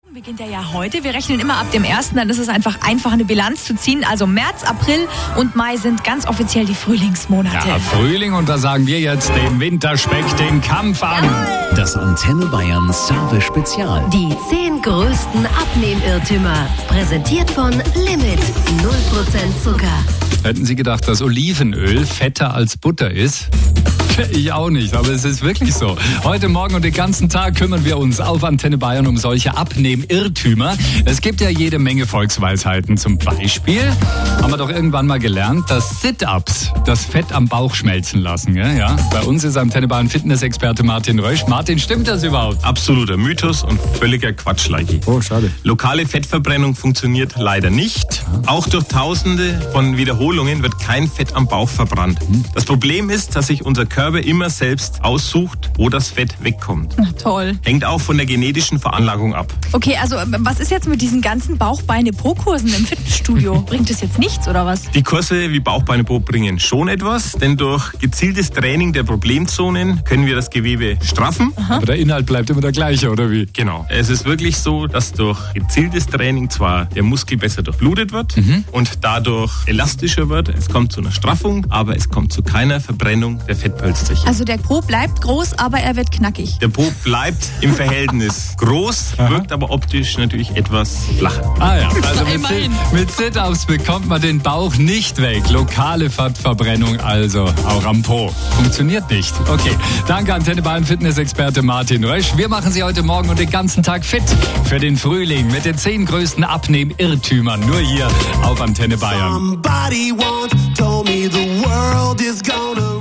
Beginnt ja heute. Wir rechnen immer ab dem 1., dann ist es einfach eine Bilanz zu ziehen. Also März, April und Mai sind ganz offiziell die Frühlingsmonate. Ja, Frühling, und da sagen wir jetzt dem Winterspeck den Kampf an. Das Antenne Bayern Service Spezial. Die 10 größten Abnehmirrtümer. Präsentiert von Limit. 0% Zucker. Hätten Sie gedacht, dass Olivenöl fetter als Butter ist? Ich auch nicht, aber es ist wirklich so. Heute Morgen und den ganzen Tag kümmern wir uns auf Antenne Bayern um solche Abnehmirrtümer. Es gibt ja jede Menge Volksweisheiten. Zum Beispiel haben wir doch irgendwann mal gelernt, dass Sit-Ups das Fett am Bauch schmelzen lassen. Ja? Bei uns ist Antenne Bayern Fitness-Experte Martin Rösch. Martin, stimmt das überhaupt? Absoluter Mythos und völliger Quatsch, Leiki. Oh, schade. Lokale Fettverbrennung funktioniert leider nicht. Auch durch Tausende von Wiederholungen wird kein Fett am Bauch verbrannt. Das Problem ist, dass sich unser Körper immer selbst aussucht, wo das Fett wegkommt. Na, toll. Hängt auch von der genetischen Veranlagung ab. Okay, also was ist jetzt mit diesen ganzen Bauch-Beine-Po-Kursen im Fitnessstudio? Bringt das jetzt nichts oder was? Die Kurse wie Bauch, Beine, Po bringen schon etwas, denn durch gezieltes Training der Problemzonen können wir das Gewebe straffen. Aber der Inhalt bleibt immer der gleiche, oder wie? Genau. Es ist wirklich so, dass durch gezieltes Training zwar der Muskel besser durchblutet wird und dadurch elastischer wird. Es kommt zu einer Straffung, aber es kommt zu keiner Verbrennung der Fettpölsterchen. Also der Po bleibt groß, aber er wird knackig. Der Po bleibt im Verhältnis groß, wirkt aber optisch natürlich etwas flacher. Ah ja, also Immerhin. mit Sit-Ups bekommt man den Bauch nicht weg. Lokale Fettverbrennung also auch am Po. Funktioniert nicht. Okay, danke Antenne Bayern Fitness-Experte Martin Rösch. Wir machen Sie heute Morgen und den ganzen Tag fit für den Frühling mit den 10 größten Abnehmirrtümern. Nur hier auf Antenne Bayern. Somebody once told me the world is gonna